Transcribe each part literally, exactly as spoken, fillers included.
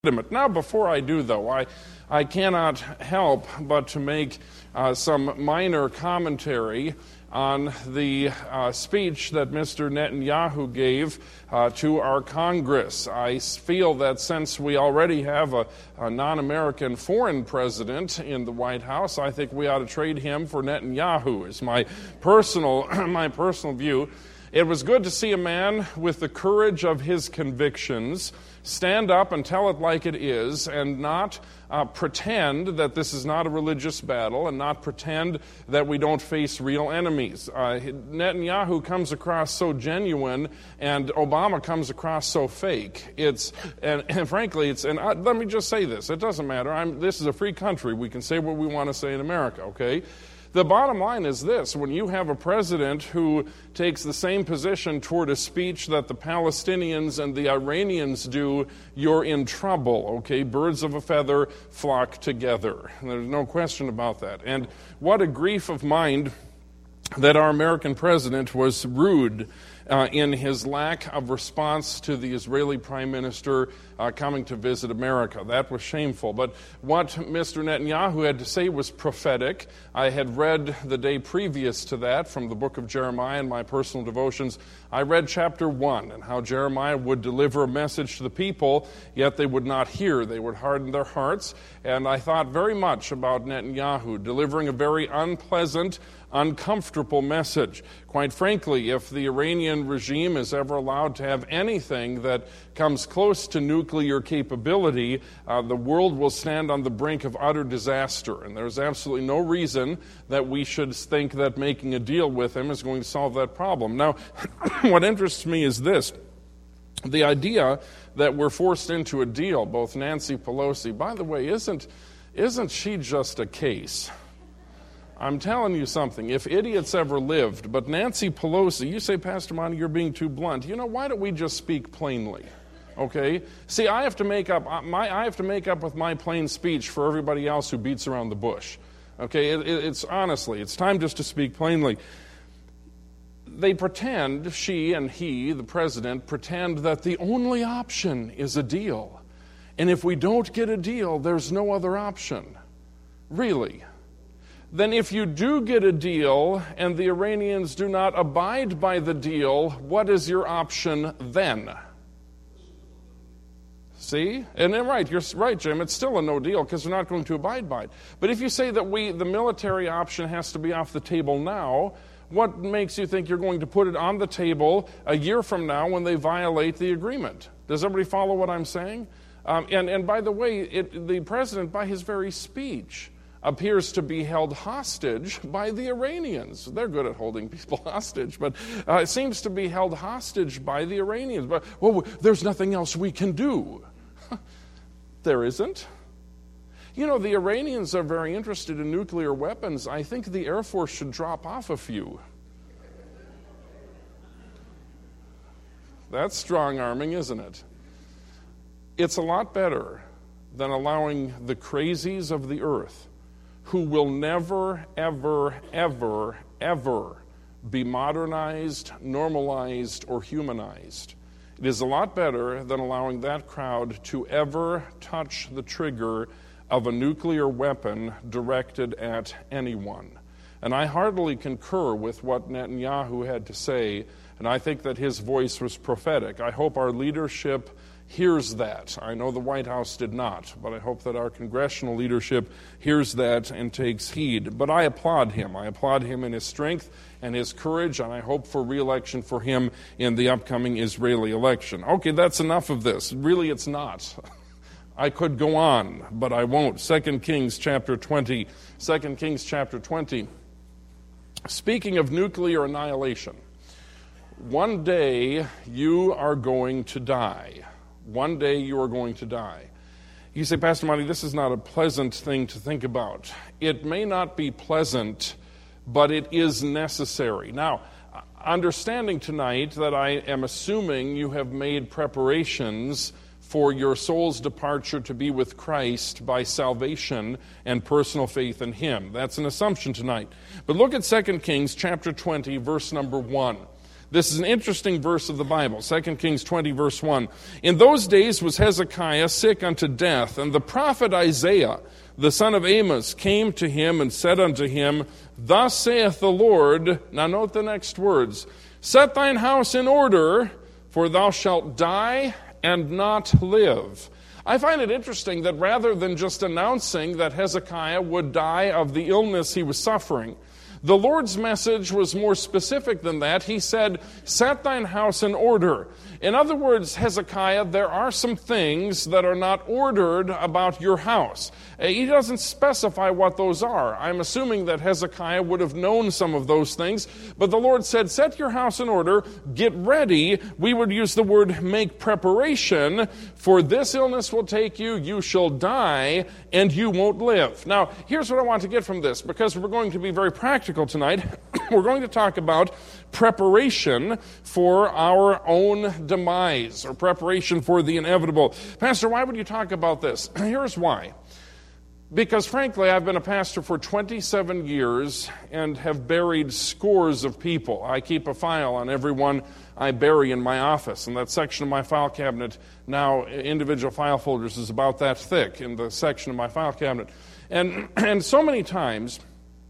Now, before I do, though, I, I cannot help but to make uh, some minor commentary on the uh, speech that Mister Netanyahu gave uh, to our Congress. I feel that since we already have a, a non-American foreign president in the White House, I think we ought to trade him for Netanyahu, is my personal, my personal view. It was good to see a man with the courage of his convictions stand up and tell it like it is, and not uh, pretend that this is not a religious battle, and not pretend that we don't face real enemies. Uh, Netanyahu comes across so genuine, and Obama comes across so fake. It's and, and frankly, it's and uh, let me just say this: it doesn't matter. I'm, this is a free country. We can say what we want to say in America. Okay. The bottom line is this: when you have a president who takes the same position toward a speech that the Palestinians and the Iranians do, you're in trouble, okay? Birds of a feather flock together. There's no question about that. And what a grief of mind that our American president was rude Uh, in his lack of response to the Israeli prime minister uh, coming to visit America. That was shameful. But what Mister Netanyahu had to say was prophetic. I had read the day previous to that from the book of Jeremiah in my personal devotions. I read chapter one and how Jeremiah would deliver a message to the people, yet they would not hear. They would harden their hearts. And I thought very much about Netanyahu delivering a very unpleasant, uncomfortable message. Quite frankly, if the Iranian regime is ever allowed to have anything that comes close to nuclear capability, uh, the world will stand on the brink of utter disaster. And there's absolutely no reason that we should think that making a deal with him is going to solve that problem. Now, what interests me is this: the idea that we're forced into a deal, both Nancy Pelosi, by the way, isn't, isn't she just a case? I'm telling you something, if idiots ever lived, but Nancy Pelosi, you say, Pastor Monty, you're being too blunt. You know, why don't we just speak plainly? Okay? See, I have to make up my I have to make up with my plain speech for everybody else who beats around the bush. Okay? It, it, it's honestly, it's time just to speak plainly. They pretend, she and he, the president, pretend that the only option is a deal. And if we don't get a deal, there's no other option. Really? Then if you do get a deal and the Iranians do not abide by the deal, what is your option then? See? And then, right, you're right, Jim, it's still a no deal because they're not going to abide by it. But if you say that we, the military option has to be off the table now, what makes you think you're going to put it on the table a year from now when they violate the agreement? Does everybody follow what I'm saying? Um, and, and by the way, it, the president, by his very speech, appears to be held hostage by the Iranians. They're good at holding people hostage, but uh, it seems to be held hostage by the Iranians. But, well, there's nothing else we can do. There isn't. You know, the Iranians are very interested in nuclear weapons. I think the Air Force should drop off a few. That's strong-arming, isn't it? It's a lot better than allowing the crazies of the earth, who will never, ever, ever, ever be modernized, normalized, or humanized. It is a lot better than allowing that crowd to ever touch the trigger of a nuclear weapon directed at anyone. And I heartily concur with what Netanyahu had to say, and I think that his voice was prophetic. I hope our leadership hears that. I know the White House did not, but I hope that our congressional leadership hears that and takes heed. But I applaud him. I applaud him in his strength and his courage, and I hope for re-election for him in the upcoming Israeli election. Okay, that's enough of this. Really, it's not. I could go on, but I won't. Second Kings chapter twenty. Second Kings chapter twenty. Speaking of nuclear annihilation, one day you are going to die. One day you are going to die. You say, Pastor Monty, this is not a pleasant thing to think about. It may not be pleasant, but it is necessary. Now, understanding tonight that I am assuming you have made preparations for your soul's departure to be with Christ by salvation and personal faith in Him. That's an assumption tonight. But look at Second Kings chapter twenty, verse number one. This is an interesting verse of the Bible, Second Kings twenty, verse one. In those days was Hezekiah sick unto death, and the prophet Isaiah, the son of Amos, came to him and said unto him, Thus saith the Lord, now note the next words, Set thine house in order, for thou shalt die and not live. I find it interesting that rather than just announcing that Hezekiah would die of the illness he was suffering, the Lord's message was more specific than that. He said, Set thine house in order. In other words, Hezekiah, there are some things that are not ordered about your house. He doesn't specify what those are. I'm assuming that Hezekiah would have known some of those things, but the Lord said, set your house in order, get ready. We would use the word make preparation, for this illness will take you, you shall die, and you won't live. Now, here's what I want to get from this, because we're going to be very practical tonight. We're going to talk about preparation for our own demise, or preparation for the inevitable. Pastor, why would you talk about this? Here's why. Because frankly, I've been a pastor for twenty-seven years and have buried scores of people. I keep a file on everyone I bury in my office, and that section of my file cabinet, now individual file folders, is about that thick in the section of my file cabinet. And, and so many times,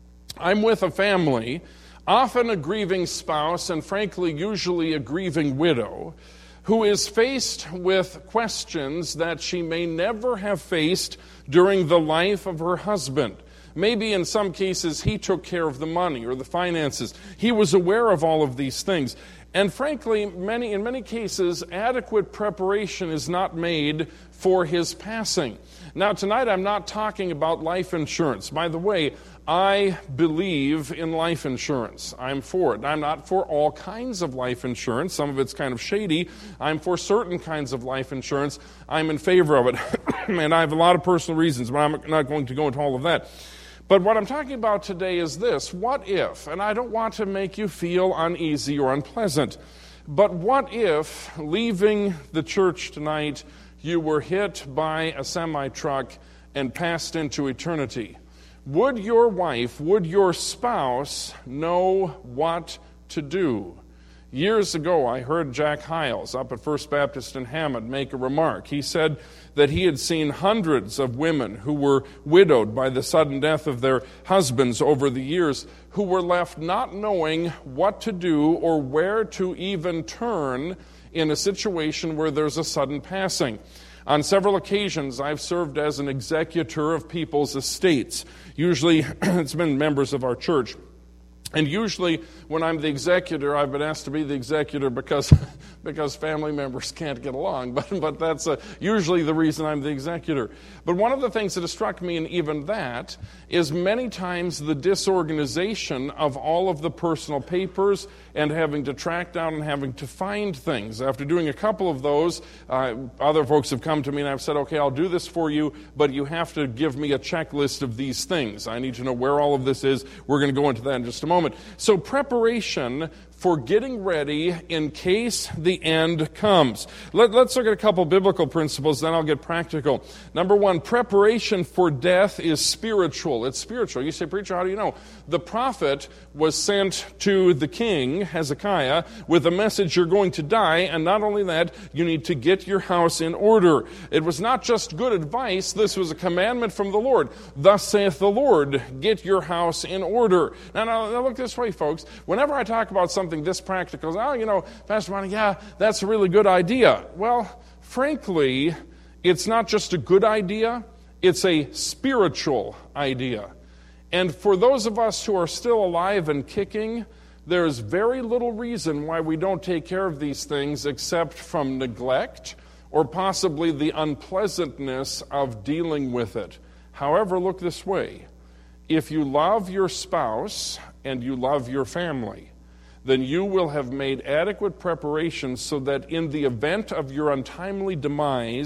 I'm with a family, often a grieving spouse, and frankly, usually a grieving widow, who is faced with questions that she may never have faced during the life of her husband. Maybe in some cases he took care of the money or the finances. He was aware of all of these things. And frankly, many in many cases, adequate preparation is not made for his passing. Now, tonight I'm not talking about life insurance. By the way, I believe in life insurance. I'm for it. I'm not for all kinds of life insurance. Some of it's kind of shady. I'm for certain kinds of life insurance. I'm in favor of it. And I have a lot of personal reasons, but I'm not going to go into all of that. But what I'm talking about today is this. What if, and I don't want to make you feel uneasy or unpleasant, but what if, leaving the church tonight, you were hit by a semi-truck and passed into eternity? Would your wife, would your spouse know what to do? Years ago, I heard Jack Hiles up at First Baptist in Hammond make a remark. He said that he had seen hundreds of women who were widowed by the sudden death of their husbands over the years, who were left not knowing what to do or where to even turn in a situation where there's a sudden passing. On several occasions, I've served as an executor of people's estates. Usually, it's been members of our church. And usually, when I'm the executor, I've been asked to be the executor because because family members can't get along. But but that's uh, usually the reason I'm the executor. But one of the things that has struck me in even that is many times the disorganization of all of the personal papers and having to track down and having to find things. After doing a couple of those, uh, other folks have come to me and I've said, okay, I'll do this for you, but you have to give me a checklist of these things. I need to know where all of this is. We're going to go into that in just a moment. So preparation for getting ready in case the end comes. Let, let's look at a couple biblical principles, then I'll get practical. Number one, preparation for death is spiritual. It's spiritual. You say, preacher, how do you know? The prophet was sent to the king, Hezekiah, with a message, you're going to die, and not only that, you need to get your house in order. It was not just good advice, this was a commandment from the Lord. Thus saith the Lord, get your house in order. Now, now, now look this way, folks. Whenever I talk about something this practical, oh, you know, Pastor Monty, yeah, that's a really good idea. Well, frankly, it's not just a good idea, it's a spiritual idea. And for those of us who are still alive and kicking, there's very little reason why we don't take care of these things except from neglect or possibly the unpleasantness of dealing with it. However, look this way. If you love your spouse and you love your family, then you will have made adequate preparations so that in the event of your untimely demise,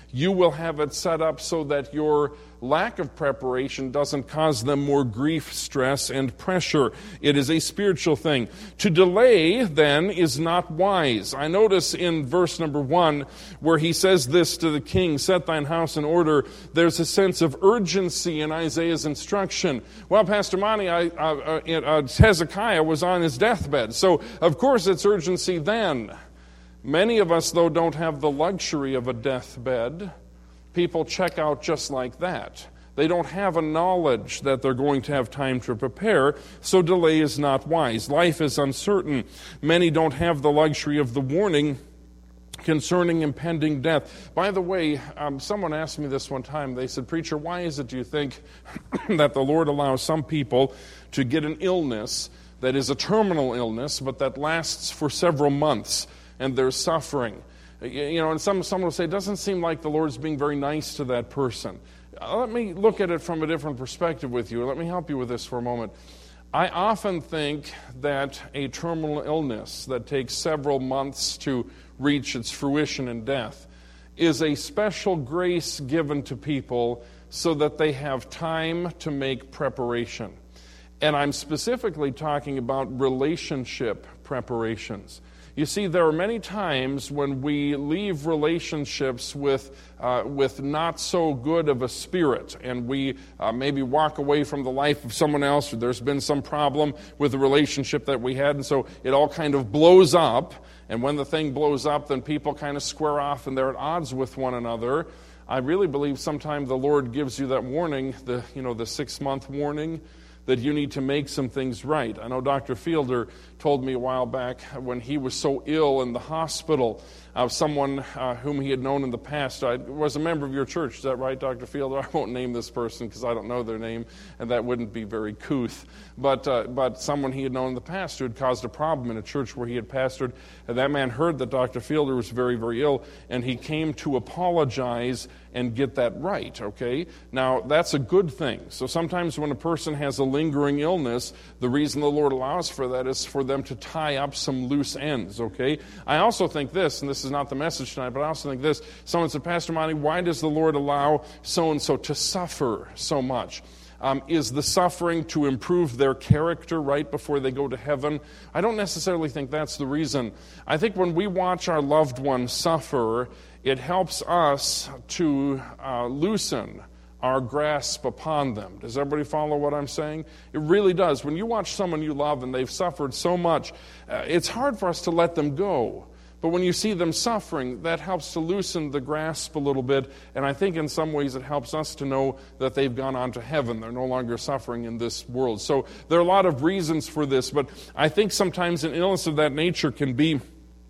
You will have it set up so that your lack of preparation doesn't cause them more grief, stress, and pressure. It is a spiritual thing. To delay, then, is not wise. I notice in verse number one, where he says this to the king, set thine house in order, there's a sense of urgency in Isaiah's instruction. Well, Pastor Monty, I, uh, uh, uh, Hezekiah was on his deathbed, so of course it's urgency then. Many of us, though, don't have the luxury of a deathbed. People check out just like that. They don't have a knowledge that they're going to have time to prepare, so delay is not wise. Life is uncertain. Many don't have the luxury of the warning concerning impending death. By the way, um, someone asked me this one time. They said, preacher, why is it, do you think, that the Lord allows some people to get an illness that is a terminal illness, but that lasts for several months, and they're suffering? You know, and some someone will say, it doesn't seem like the Lord's being very nice to that person. Let me look at it from a different perspective with you. Let me help you with this for a moment. I often think that a terminal illness that takes several months to reach its fruition in death is a special grace given to people so that they have time to make preparation. And I'm specifically talking about relationship preparations. You see, there are many times when we leave relationships with uh, with not so good of a spirit, and we uh, maybe walk away from the life of someone else, or there's been some problem with the relationship that we had, and so it all kind of blows up. And when the thing blows up, then people kind of square off, and they're at odds with one another. I really believe sometimes the Lord gives you that warning, the you know the six-month warning, that you need to make some things right. I know Doctor Fielder told me a while back when he was so ill in the hospital of someone uh, whom he had known in the past. I was a member of your church. Is that right, Doctor Fielder? I won't name this person because I don't know their name, and that wouldn't be very couth. But uh, but someone he had known in the past who had caused a problem in a church where he had pastored, and that man heard that Doctor Fielder was very, very ill, and he came to apologize and get that right, okay? Now, that's a good thing. So sometimes when a person has a lingering illness, the reason the Lord allows for that is for them to tie up some loose ends, okay? I also think this, and this is not the message tonight, but I also think this. Someone said, Pastor Monty, why does the Lord allow so-and-so to suffer so much? Um, is the suffering to improve their character right before they go to heaven? I don't necessarily think that's the reason. I think when we watch our loved ones suffer, it helps us to uh, loosen our grasp upon them. Does everybody follow what I'm saying? It really does. When you watch someone you love and they've suffered so much, uh, it's hard for us to let them go. But when you see them suffering, that helps to loosen the grasp a little bit, and I think in some ways it helps us to know that they've gone on to heaven. They're no longer suffering in this world. So there are a lot of reasons for this, but I think sometimes an illness of that nature can be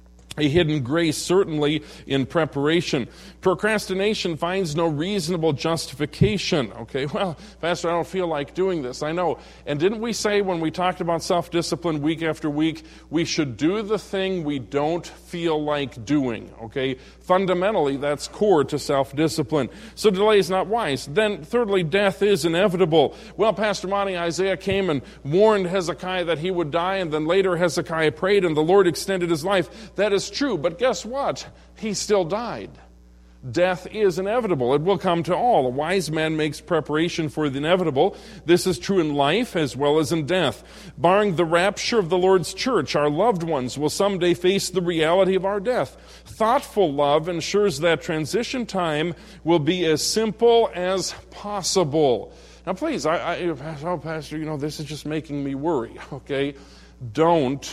a hidden grace, certainly in preparation. Procrastination finds no reasonable justification. Okay, well, Pastor, I don't feel like doing this. I know. And didn't we say when we talked about self-discipline week after week, we should do the thing we don't feel like doing? Okay, fundamentally, that's core to self-discipline. So delay is not wise. Then, thirdly, death is inevitable. Well, Pastor Monty, Isaiah came and warned Hezekiah that he would die, and then later Hezekiah prayed, and the Lord extended his life. That is true, but guess what? He still died. Death is inevitable. It will come to all. A wise man makes preparation for the inevitable. This is true in life as well as in death. Barring the rapture of the Lord's church, our loved ones will someday face the reality of our death. Thoughtful love ensures that transition time will be as simple as possible. Now, please, I, I oh, Pastor, you know, this is just making me worry, okay? Don't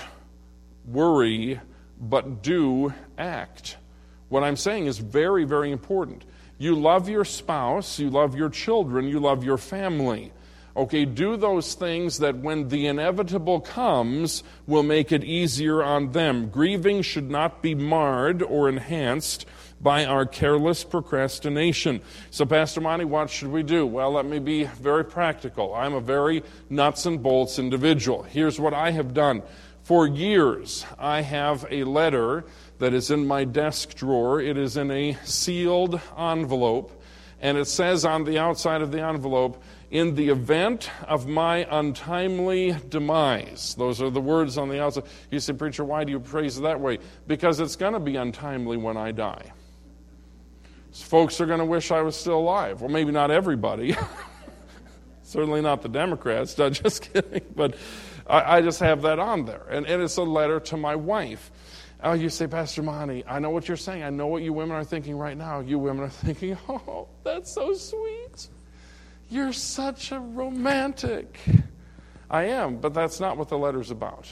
worry, but do act. What I'm saying is very, very important. You love your spouse, you love your children, you love your family. Okay, do those things that when the inevitable comes will make it easier on them. Grieving should not be marred or enhanced by our careless procrastination. So, Pastor Monty, what should we do? Well, let me be very practical. I'm a very nuts and bolts individual. Here's what I have done. For years, I have a letter that is in my desk drawer. It is in a sealed envelope, and it says on the outside of the envelope, in the event of my untimely demise. Those are the words on the outside. You say, preacher, why do you phrase it that way? Because it's going to be untimely when I die. Folks are going to wish I was still alive. Well, maybe not everybody. Certainly not the Democrats. No, just kidding. But I, I just have that on there. And, and it's a letter to my wife. Oh, you say, Pastor Monty, I know what you're saying. I know what you women are thinking right now. You women are thinking, oh, that's so sweet. You're such a romantic. I am, but that's not what the letter's about.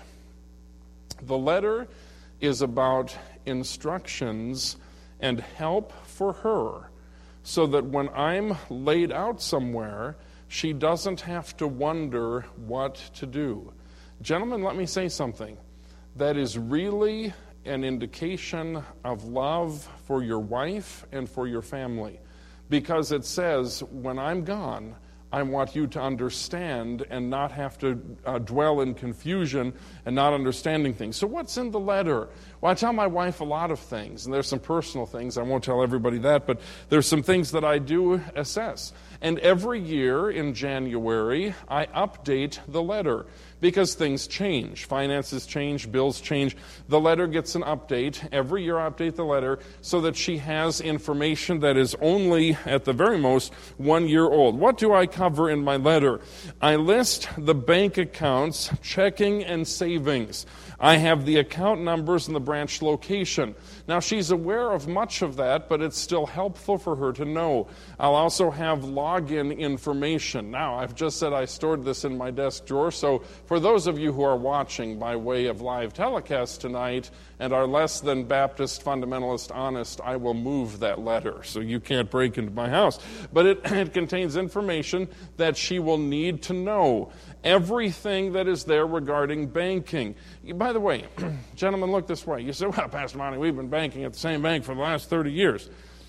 The letter is about instructions and help for her so that when I'm laid out somewhere, she doesn't have to wonder what to do. Gentlemen, let me say something. That is really an indication of love for your wife and for your family. Because it says, when I'm gone, I want you to understand and not have to uh, dwell in confusion and not understanding things. So what's in the letter? Well, I tell my wife a lot of things, and there's some personal things. I won't tell everybody that, but there's some things that I do assess. And every year in January, I update the letter because things change. Finances change, bills change. The letter gets an update. Every year I update the letter so that she has information that is only, at the very most, one year old. What do I cover in my letter? I list the bank accounts, checking and savings. I have the account numbers and the branch location. Now, she's aware of much of that, but it's still helpful for her to know. I'll also have login information. Now, I've just said I stored this in my desk drawer, so for those of you who are watching by way of live telecast tonight and are less than Baptist fundamentalist honest, I will move that letter so you can't break into my house. But it, it contains information that she will need to know. Everything that is there regarding banking. By the way, gentlemen, look this way. You say, well, Pastor Monty, we've been banking at the same bank for the last thirty years.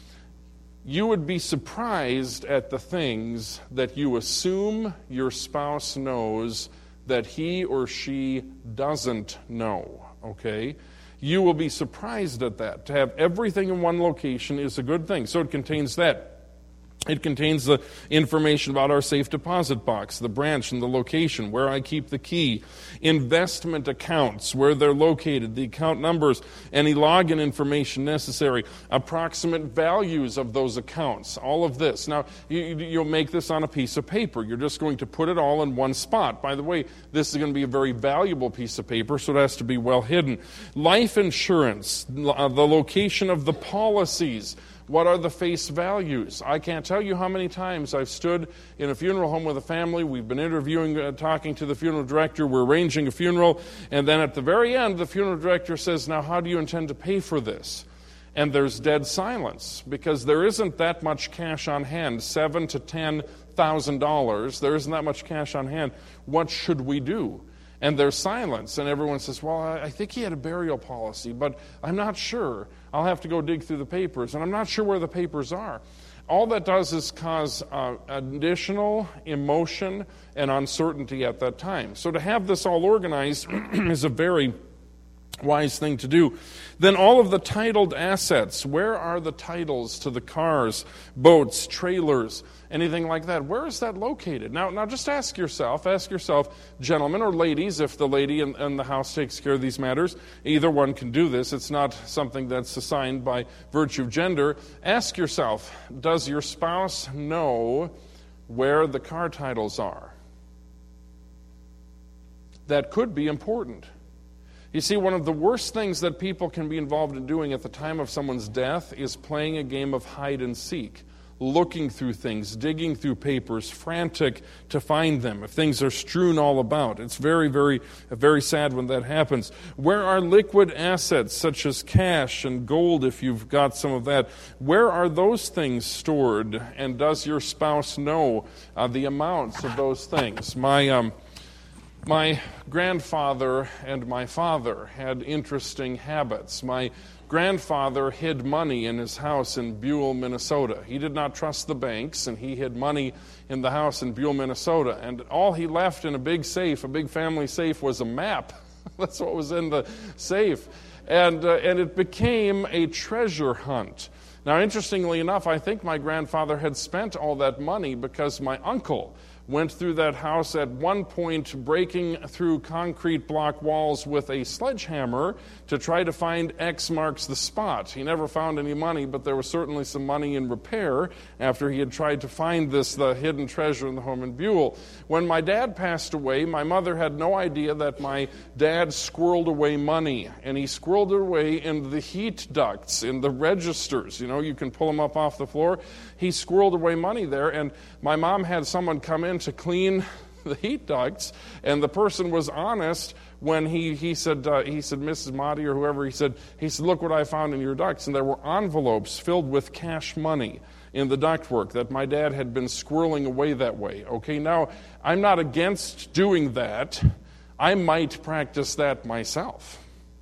You would be surprised at the things that you assume your spouse knows that he or she doesn't know, okay? You will be surprised at that. To have everything in one location is a good thing. So it contains that. It contains the information about our safe deposit box, the branch and the location, where I keep the key, investment accounts, where they're located, the account numbers, any login information necessary, approximate values of those accounts, all of this. Now, you, you'll make this on a piece of paper. You're just going to put it all in one spot. By the way, this is going to be a very valuable piece of paper, so it has to be well hidden. Life insurance, the location of the policies. What are the face values? I can't tell you how many times I've stood in a funeral home with a family. We've been interviewing, uh, talking to the funeral director. We're arranging a funeral. And then at the very end, the funeral director says, now, how do you intend to pay for this? And there's dead silence because there isn't that much cash on hand, seven to ten thousand dollars. There isn't that much cash on hand. What should we do? And there's silence, and everyone says, well, I think he had a burial policy, but I'm not sure. I'll have to go dig through the papers, and I'm not sure where the papers are. All that does is cause uh, additional emotion and uncertainty at that time. So to have this all organized is a very wise thing to do. Then all of the titled assets. Where are the titles to the cars, boats, trailers, anything like that? Where is that located? Now, now just ask yourself, ask yourself, gentlemen or ladies, if the lady in, in the house takes care of these matters, either one can do this. It's not something that's assigned by virtue of gender. Ask yourself, does your spouse know where the car titles are? That could be important. You see, one of the worst things that people can be involved in doing at the time of someone's death is playing a game of hide and seek, looking through things, digging through papers, frantic to find them, if things are strewn all about. It's very, very, very sad when that happens. Where are liquid assets such as cash and gold, if you've got some of that? Where are those things stored? And does your spouse know uh, the amounts of those things? My... Um, My grandfather and my father had interesting habits. My grandfather hid money in his house in Buell, Minnesota. He did not trust the banks, and he hid money in the house in Buell, Minnesota. And all he left in a big safe, a big family safe, was a map. That's what was in the safe. And, uh, and it became a treasure hunt. Now, interestingly enough, I think my grandfather had spent all that money because my uncle went through that house at one point, breaking through concrete block walls with a sledgehammer to try to find X marks the spot. He never found any money, but there was certainly some money in repair after he had tried to find this, the hidden treasure in the home in Buell. When my dad passed away, my mother had no idea that my dad squirreled away money, and he squirreled it away in the heat ducts, in the registers. You know, you can pull them up off the floor. He squirreled away money there, and my mom had someone come in to clean the heat ducts, and the person was honest when he he said uh, he said Missus Motti or whoever he said he said look what I found in your ducts, and there were envelopes filled with cash money in the ductwork that my dad had been squirreling away that way. Okay, now I'm not against doing that. I might practice that myself.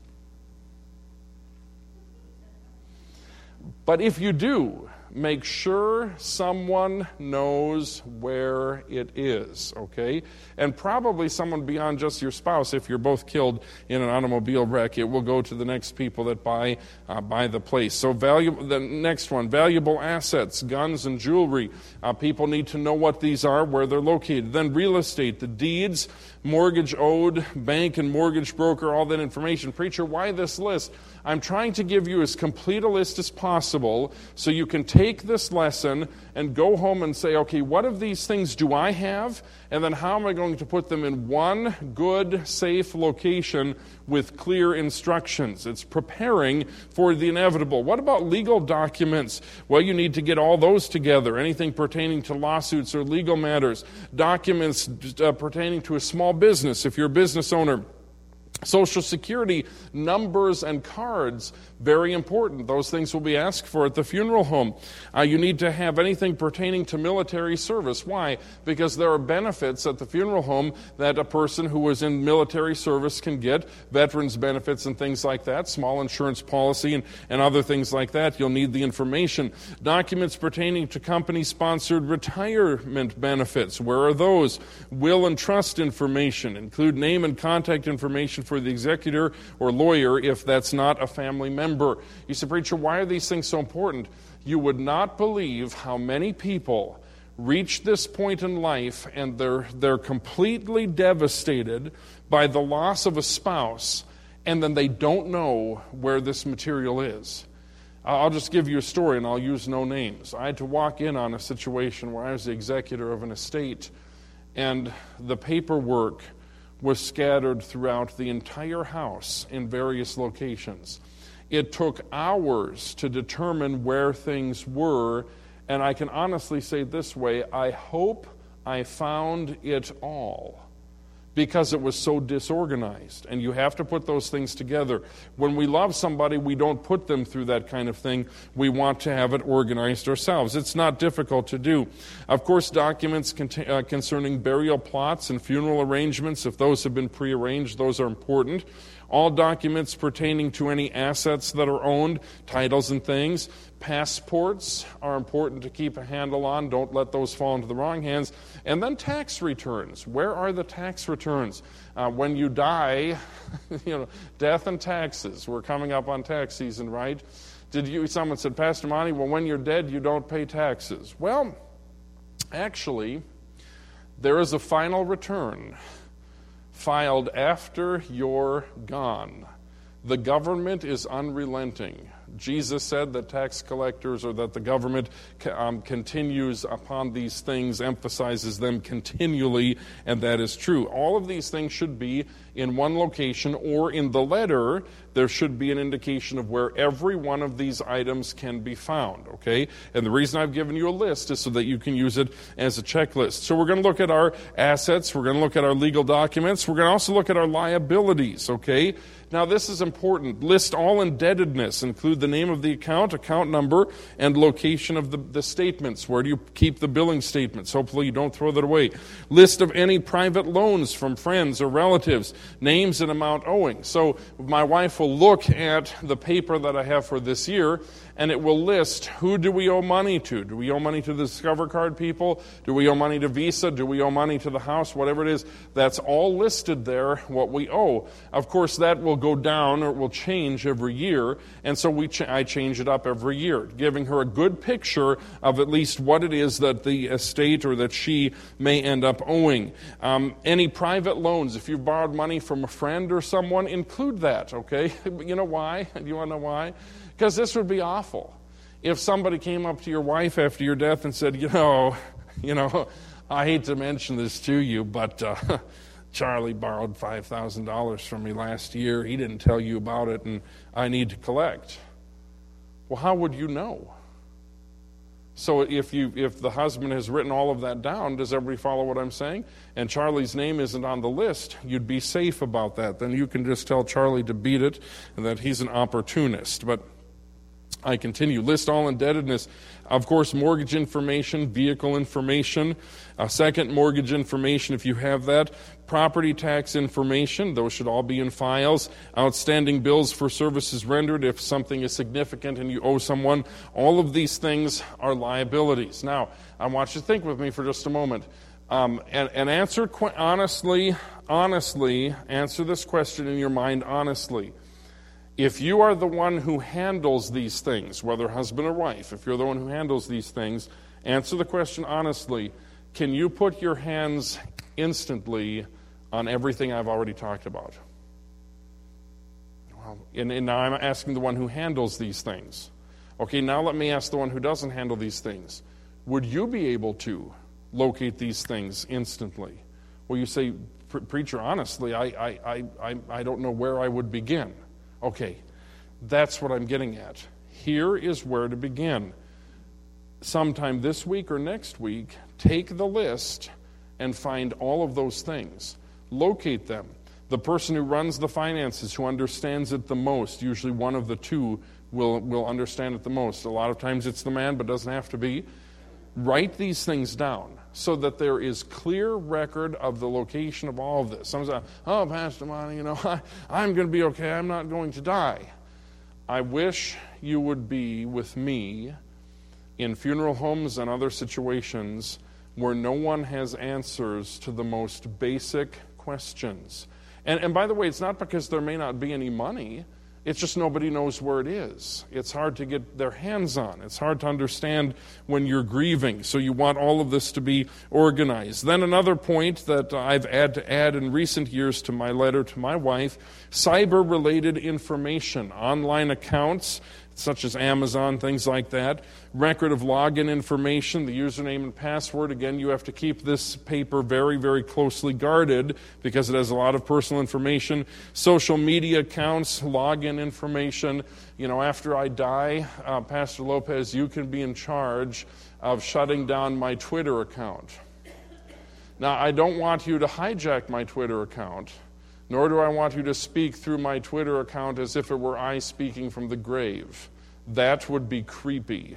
But if you do, make sure someone knows where it is, okay? And probably someone beyond just your spouse. If you're both killed in an automobile wreck, it will go to the next people that buy uh, buy the place. So valuable. The next one, valuable assets, guns and jewelry. Uh, people need to know what these are, where they're located. Then real estate, the deeds, mortgage owed, bank and mortgage broker, all that information. Preacher, why this list? I'm trying to give you as complete a list as possible so you can take this lesson and go home and say, okay, what of these things do I have? And then how am I going to put them in one good, safe location with clear instructions? It's preparing for the inevitable. What about legal documents? Well, you need to get all those together. Anything pertaining to lawsuits or legal matters. Documents uh, pertaining to a small business, if you're a business owner. Social Security numbers and cards, very important. Those things will be asked for at the funeral home. Uh, you need to have anything pertaining to military service. Why? Because there are benefits at the funeral home that a person who was in military service can get, veterans benefits and things like that, small insurance policy and, and other things like that. You'll need the information. Documents pertaining to company-sponsored retirement benefits. Where are those? Will and trust information. Include name and contact information for the executor or lawyer if that's not a family member. You say, preacher, why are these things so important? You would not believe how many people reach this point in life and they're they're completely devastated by the loss of a spouse, and then they don't know where this material is. I'll just give you a story, and I'll use no names. I had to walk in on a situation where I was the executor of an estate, and the paperwork was scattered throughout the entire house in various locations. It took hours to determine where things were, and I can honestly say this way, I hope I found it all, because it was so disorganized. And you have to put those things together. When we love somebody, we don't put them through that kind of thing. We want to have it organized ourselves. It's not difficult to do. Of course, documents cont- uh, concerning burial plots and funeral arrangements, if those have been prearranged, those are important. All documents pertaining to any assets that are owned, titles and things. Passports are important to keep a handle on. Don't let those fall into the wrong hands. And then tax returns. Where are the tax returns? Uh, when you die, you know, death and taxes. We're coming up on tax season, right? Did you? Someone said, Pastor Monty, well, when you're dead, you don't pay taxes. Well, actually, there is a final return filed after you're gone. The government is unrelenting. Jesus said that tax collectors, or that the government um, continues upon these things, emphasizes them continually, and that is true. All of these things should be in one location, or in the letter, there should be an indication of where every one of these items can be found, okay? And the reason I've given you a list is so that you can use it as a checklist. So we're going to look at our assets, we're going to look at our legal documents, we're going to also look at our liabilities, okay? Now, this is important. List all indebtedness. Include the name of the account, account number, and location of the, the statements. Where do you keep the billing statements? Hopefully you don't throw that away. List of any private loans from friends or relatives. Names and amount owing. So my wife will look at the paper that I have for this year, and it will list who do we owe money to. Do we owe money to the Discover Card people? Do we owe money to Visa? Do we owe money to the house? Whatever it is, that's all listed there, what we owe. Of course, that will go down or it will change every year, and so we ch- I change it up every year, giving her a good picture of at least what it is that the estate or that she may end up owing. Um, any private loans, if you've borrowed money from a friend or someone, include that, okay? You know why? Do you want to know why? Because this would be awful. If somebody came up to your wife after your death and said, you know, you know, I hate to mention this to you, but uh, Charlie borrowed five thousand dollars from me last year. He didn't tell you about it, and I need to collect. Well, how would you know? So if you if the husband has written all of that down, does everybody follow what I'm saying? And Charlie's name isn't on the list, you'd be safe about that. Then you can just tell Charlie to beat it and that he's an opportunist. But I continue. List all indebtedness. Of course, mortgage information, vehicle information, uh, second mortgage information if you have that, property tax information, those should all be in files, outstanding bills for services rendered if something is significant and you owe someone. All of these things are liabilities. Now, I want you to think with me for just a moment um, and, and answer qu- honestly, honestly, answer this question in your mind honestly. If you are the one who handles these things, whether husband or wife, if you're the one who handles these things, answer the question honestly. Can you put your hands instantly on everything I've already talked about? Well, and, and now I'm asking the one who handles these things. Okay, now let me ask the one who doesn't handle these things. Would you be able to locate these things instantly? Well, you say, preacher, honestly, I, I, I, I, I don't know where I would begin. Okay, that's what I'm getting at. Here is where to begin. Sometime this week or next week, take the list and find all of those things. Locate them. The person who runs the finances, who understands it the most, usually one of the two will, will understand it the most. A lot of times it's the man, but doesn't have to be. Write these things down so that there is clear record of the location of all of this. Some say, oh, Pastor Monty, you know, I, I'm going to be okay. I'm not going to die. I wish you would be with me in funeral homes and other situations where no one has answers to the most basic questions. And, and by the way, it's not because there may not be any money. It's just nobody knows where it is. It's hard to get their hands on. It's hard to understand when you're grieving. So you want all of this to be organized. Then another point that I've had to add in recent years to my letter to my wife, cyber-related information, online accounts, such as Amazon, things like that, record of login information, the username and password. Again, you have to keep this paper very, very closely guarded because it has a lot of personal information. Social media accounts, login information. You know, after I die, uh, Pastor Lopez, you can be in charge of shutting down my Twitter account. Now, I don't want you to hijack my Twitter account, nor do I want you to speak through my Twitter account as if it were I speaking from the grave. That would be creepy.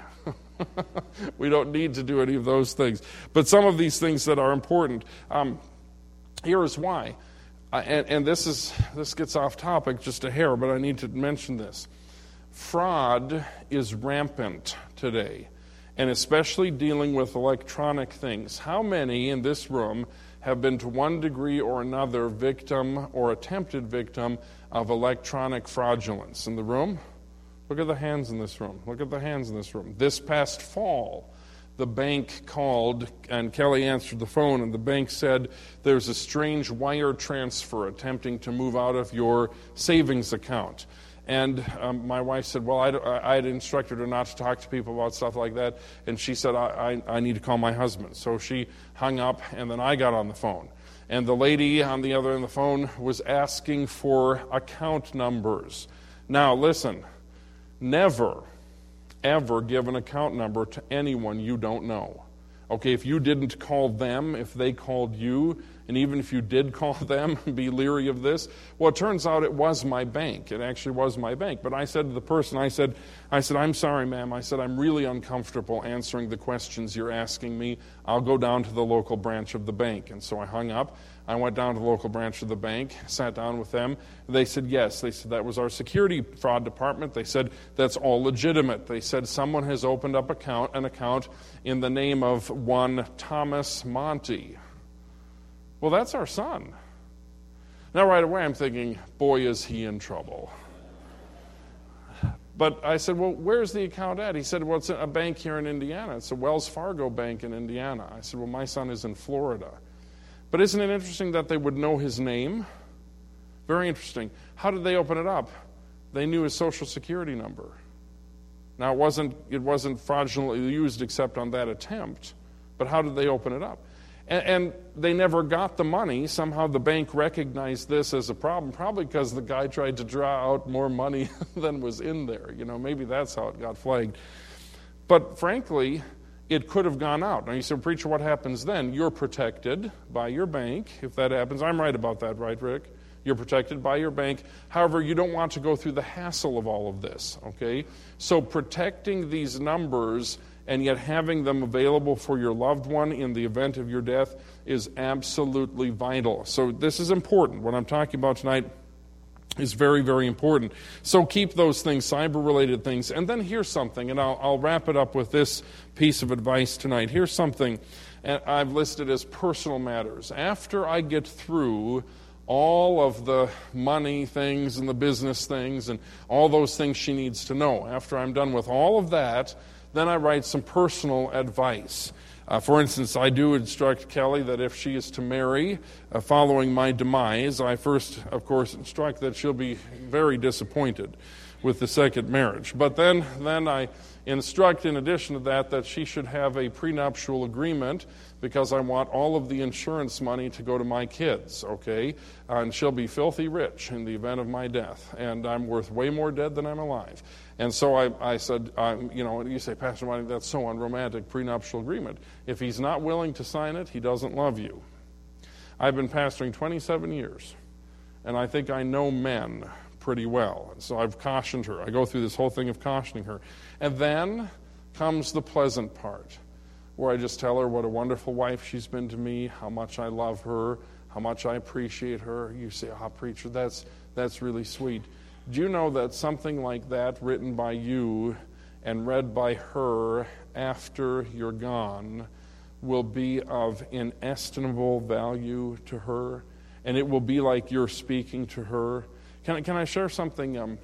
We don't need to do any of those things. But some of these things that are important, um, here is why. Uh, and and this is this gets off topic just a hair, but I need to mention this. Fraud is rampant today, and especially dealing with electronic things. How many in this room have been to one degree or another victim or attempted victim of electronic fraudulence? In the room? Look at the hands in this room. Look at the hands in this room. This past fall, the bank called, and Kelly answered the phone, and the bank said there's a strange wire transfer attempting to move out of your savings account. And um, my wife said, well, I, I had instructed her not to talk to people about stuff like that. And she said, I, I, I need to call my husband. So she hung up, and then I got on the phone. And the lady on the other end of the phone was asking for account numbers. Now, listen, never, ever give an account number to anyone you don't know. Okay, if you didn't call them, if they called you, And even if you did call them, be leery of this. Well, it turns out it was my bank. It actually was my bank. But I said to the person, I said, I said, I'm sorry, ma'am. I said, I'm really uncomfortable answering the questions you're asking me. I'll go down to the local branch of the bank. And so I hung up. I went down to the local branch of the bank, sat down with them. They said, yes. They said, that was our security fraud department. They said, that's all legitimate. They said, someone has opened up account, an account in the name of one Thomas Monty. Well, that's our son. Now, right away, I'm thinking, boy, is he in trouble. But I said, well, where's the account at? He said, well, it's a bank here in Indiana. It's a Wells Fargo bank in Indiana. I said, well, my son is in Florida. But isn't it interesting that they would know his name? Very interesting. How did they open it up? They knew his Social Security number. Now, it wasn't, it wasn't fraudulently used except on that attempt. But how did they open it up? And, and they never got the money. Somehow the bank recognized this as a problem, probably because the guy tried to draw out more money than was in there. You know, maybe that's how it got flagged. But frankly, it could have gone out. Now you said, preacher, what happens then? You're protected by your bank if that happens. I'm right about that, right, Rick? You're protected by your bank. However, you don't want to go through the hassle of all of this, okay? So protecting these numbers and yet having them available for your loved one in the event of your death is absolutely vital. So this is important. What I'm talking about tonight is very, very important. So keep those things, cyber-related things. And then here's something, and I'll, I'll wrap it up with this piece of advice tonight. Here's something I've listed as personal matters. After I get through all of the money things and the business things and all those things she needs to know, after I'm done with all of that, then I write some personal advice. Uh, for instance, I do instruct Kelly that if she is to marry uh, following my demise, I first, of course, instruct that she'll be very disappointed with the second marriage. But then, then I instruct, in addition to that, that she should have a prenuptial agreement because I want all of the insurance money to go to my kids, okay? Uh, and she'll be filthy rich in the event of my death, and I'm worth way more dead than I'm alive. And so I, I said, um, you know, you say, Pastor Monty, that's so unromantic, prenuptial agreement. If he's not willing to sign it, he doesn't love you. I've been pastoring twenty-seven years, and I think I know men pretty well. And so I've cautioned her. I go through this whole thing of cautioning her. And then comes the pleasant part, where I just tell her what a wonderful wife she's been to me, how much I love her, how much I appreciate her. You say, ah, oh, preacher, that's that's really sweet. Do you know that something like that written by you and read by her after you're gone will be of inestimable value to her, and it will be like you're speaking to her? Can I, can I share something um,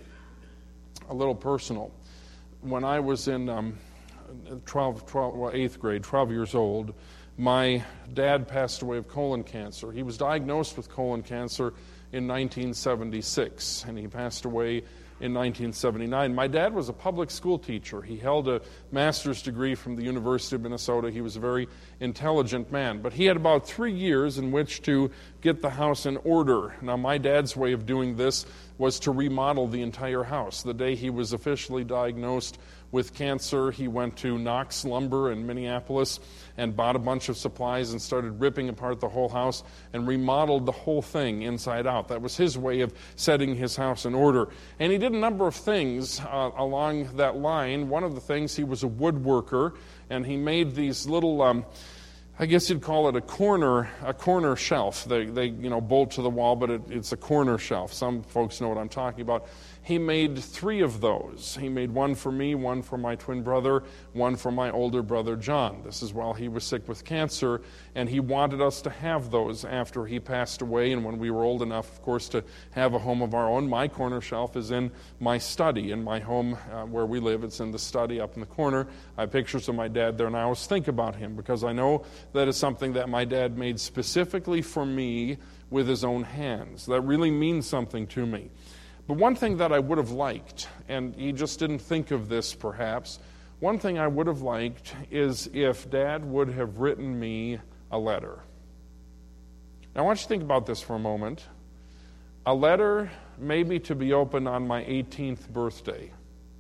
a little personal? When I was in um, twelve, twelve, well, eighth grade, twelve years old, my dad passed away of colon cancer. He was diagnosed with colon cancer in nineteen seventy-six, and he passed away in nineteen seventy-nine. My dad was a public school teacher. He held a master's degree from the University of Minnesota. He was a very intelligent man, but he had about three years in which to get the house in order. Now, my dad's way of doing this was to remodel the entire house. The day he was officially diagnosed with cancer, he went to Knox Lumber in Minneapolis and bought a bunch of supplies and started ripping apart the whole house and remodeled the whole thing inside out. That was his way of setting his house in order. And he did a number of things uh, along that line. One of the things, he was a woodworker, and he made these little, um, I guess you'd call it a corner, a corner shelf. They, they you know, bolt to the wall, but it, it's a corner shelf. Some folks know what I'm talking about. He made three of those. He made one for me, one for my twin brother, one for my older brother, John. This is while he was sick with cancer, and he wanted us to have those after he passed away, and when we were old enough, of course, to have a home of our own. My corner shelf is in my study, in my home uh, where we live. It's in the study up in the corner. I have pictures of my dad there, and I always think about him because I know that is something that my dad made specifically for me with his own hands. That really means something to me. But one thing that I would have liked, and he just didn't think of this perhaps, one thing I would have liked is if Dad would have written me a letter. Now I want you to think about this for a moment. A letter maybe to be opened on my eighteenth birthday.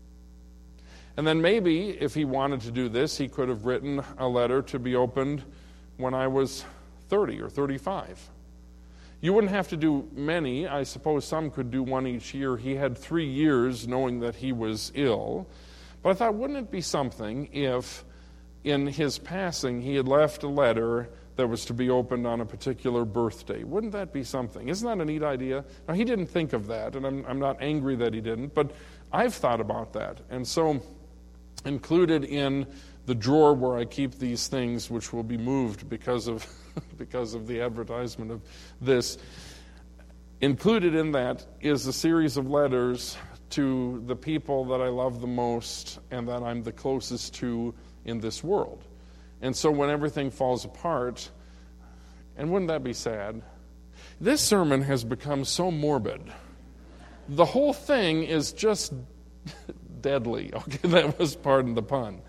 And then maybe, if he wanted to do this, he could have written a letter to be opened when I was thirty or thirty-five. You wouldn't have to do many. I suppose some could do one each year. He had three years knowing that he was ill. But I thought, wouldn't it be something if in his passing he had left a letter that was to be opened on a particular birthday? Wouldn't that be something? Isn't that a neat idea? Now, he didn't think of that, and I'm, I'm not angry that he didn't, but I've thought about that. And so included in the drawer where I keep these things, which will be moved because of because of the advertisement of this, included in that is a series of letters to the people that I love the most and that I'm the closest to in this world. And so when everything falls apart, and wouldn't that be sad? This sermon has become so morbid. The whole thing is just deadly. Okay, that was, pardon the pun.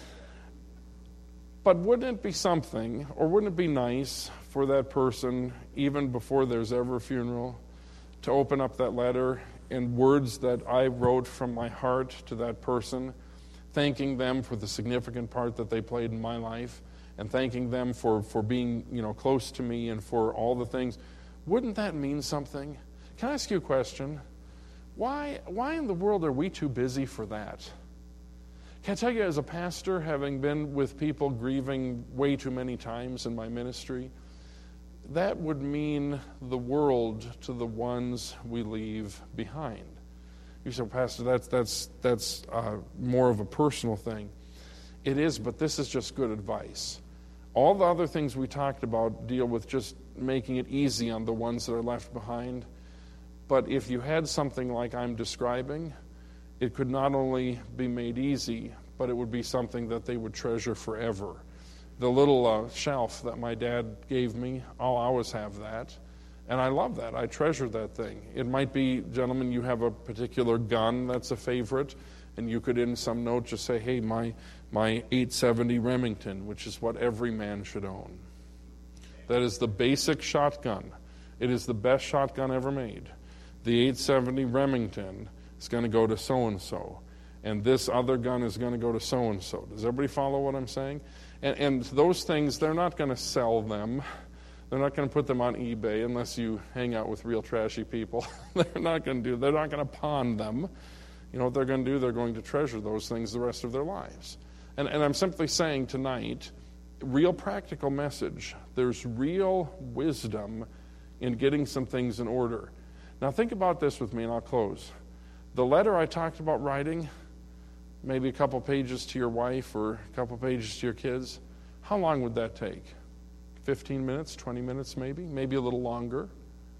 But wouldn't it be something, or wouldn't it be nice for that person, even before there's ever a funeral, to open up that letter in words that I wrote from my heart to that person, thanking them for the significant part that they played in my life, and thanking them for, for being, you know, close to me and for all the things? Wouldn't that mean something? Can I ask you a question? Why, why in the world are we too busy for that? Can I tell you, as a pastor, having been with people grieving way too many times in my ministry, that would mean the world to the ones we leave behind. You say, Pastor, that's that's that's uh, more of a personal thing. It is, but this is just good advice. All the other things we talked about deal with just making it easy on the ones that are left behind. But if you had something like I'm describing, it could not only be made easy, but it would be something that they would treasure forever. The little uh, shelf that my dad gave me, I'll always have that. And I love that. I treasure that thing. It might be, gentlemen, you have a particular gun that's a favorite, and you could in some note just say, hey, my, my eight seventy Remington, which is what every man should own. That is the basic shotgun. It is the best shotgun ever made. The eight seventy Remington is going to go to so-and-so, and this other gun is going to go to so-and-so. Does everybody follow what I'm saying? And, and those things, they're not going to sell them. They're not going to put them on eBay unless you hang out with real trashy people. They're not going to do. They're not going to pawn them. You know what they're going to do? They're going to treasure those things the rest of their lives. And, and I'm simply saying tonight, real practical message. There's real wisdom in getting some things in order. Now think about this with me, and I'll close. The letter I talked about writing, maybe a couple pages to your wife or a couple pages to your kids, how long would that take? fifteen minutes, twenty minutes maybe, maybe a little longer.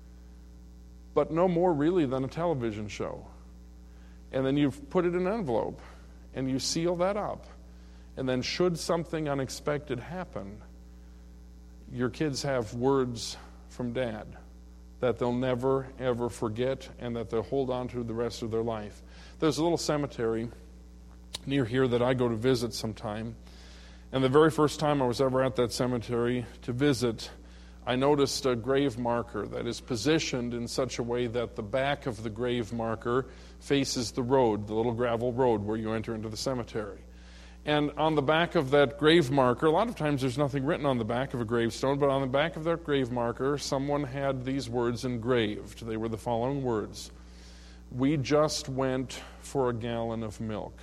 But no more really than a television show. And then you've put it in an envelope, and you seal that up. And then should something unexpected happen, your kids have words from Dad that they'll never, ever forget and that they'll hold on to the rest of their life. There's a little cemetery near here that I go to visit sometime. And the very first time I was ever at that cemetery to visit, I noticed a grave marker that is positioned in such a way that the back of the grave marker faces the road, the little gravel road where you enter into the cemetery. And on the back of that grave marker, a lot of times there's nothing written on the back of a gravestone, but on the back of that grave marker, someone had these words engraved. They were the following words: "We just went for a gallon of milk."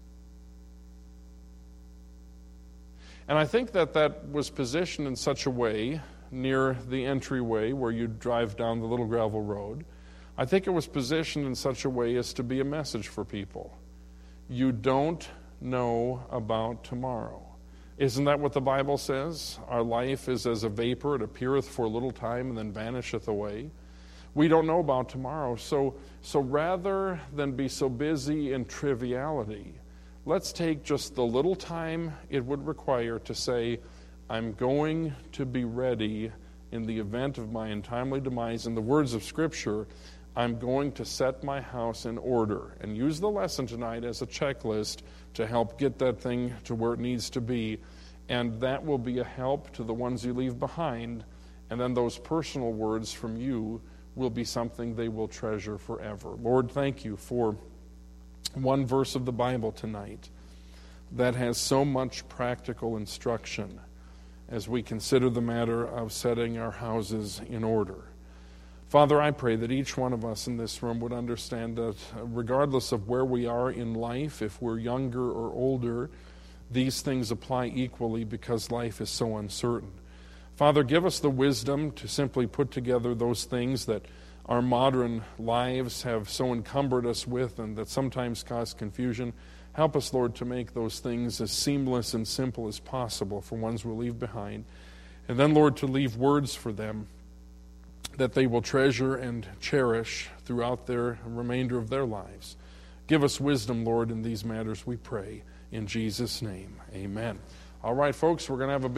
And I think that that was positioned in such a way near the entryway where you drive down the little gravel road. I think it was positioned in such a way as to be a message for people. You don't know about tomorrow. Isn't that what the Bible says? Our life is as a vapor, it appeareth for a little time and then vanisheth away. We don't know about tomorrow. So, so rather than be so busy in triviality, let's take just the little time it would require to say, I'm going to be ready in the event of my untimely demise. In the words of Scripture, I'm going to set my house in order, and use the lesson tonight as a checklist to help get that thing to where it needs to be. And that will be a help to the ones you leave behind. And then those personal words from you will be something they will treasure forever. Lord, thank you for one verse of the Bible tonight that has so much practical instruction as we consider the matter of setting our houses in order. Father, I pray that each one of us in this room would understand that regardless of where we are in life, if we're younger or older, these things apply equally because life is so uncertain. Father, give us the wisdom to simply put together those things that our modern lives have so encumbered us with and that sometimes cause confusion. Help us, Lord, to make those things as seamless and simple as possible for ones we'll leave behind. And then, Lord, to leave words for them that they will treasure and cherish throughout their remainder of their lives. Give us wisdom, Lord, in these matters, we pray. In Jesus' name, amen. All right, folks, we're going to have a